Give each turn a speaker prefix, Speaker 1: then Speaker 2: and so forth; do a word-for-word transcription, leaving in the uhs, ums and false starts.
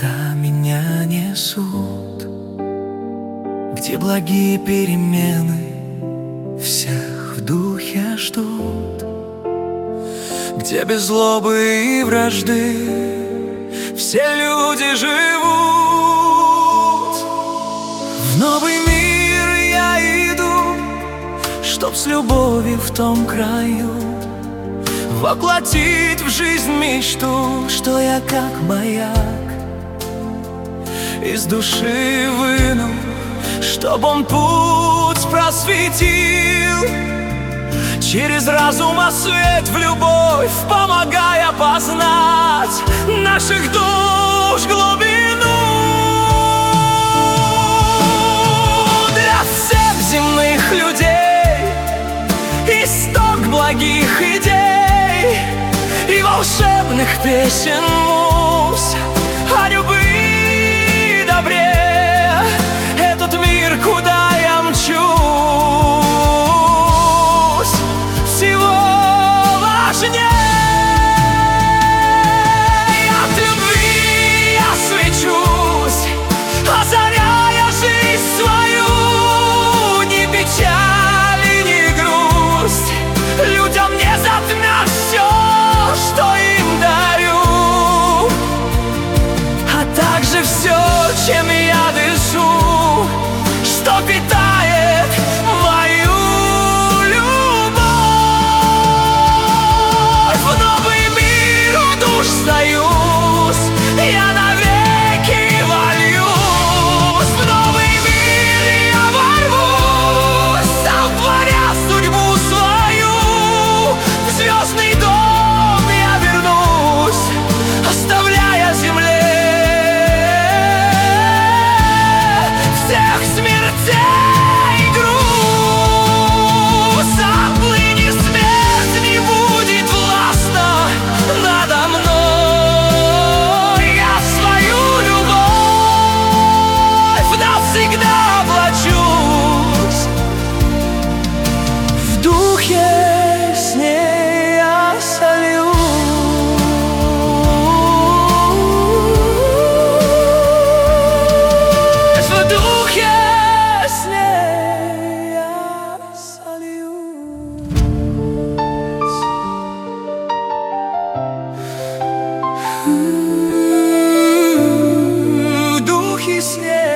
Speaker 1: куда меня несут, где благие перемены всех в духе ждут, где без злобы и вражды все люди живут. В новый мир я иду, чтоб с любовью в том краю воплотить в жизнь мечту, что я как маяк из души выну, чтоб он путь просветил, через разум освет в любовь, помогая познать наших душ глубину. Для всех земных людей исток благих идей и волшебных песен муз о любви и добре. Этот мир, куда я мчусь, всего важнее. От любви я свечусь, озаряя жизнь свою. Ни печали, ни грусть людям не затмят все, что им дарю, а также все, чем я дышу, что питает мою любовь. В новый мир в душ союз я навеки вольюсь. В новый мир я ворвусь, сотворя судьбу свою. В звездный дом я вернусь, оставляя земле всех смертей груз. Отныне смерть не будет властна надо мной. Я свою любовь навсегда облачусь, в духе с ней я сольюсь. В духе с ней я сольюсь. В духе с ней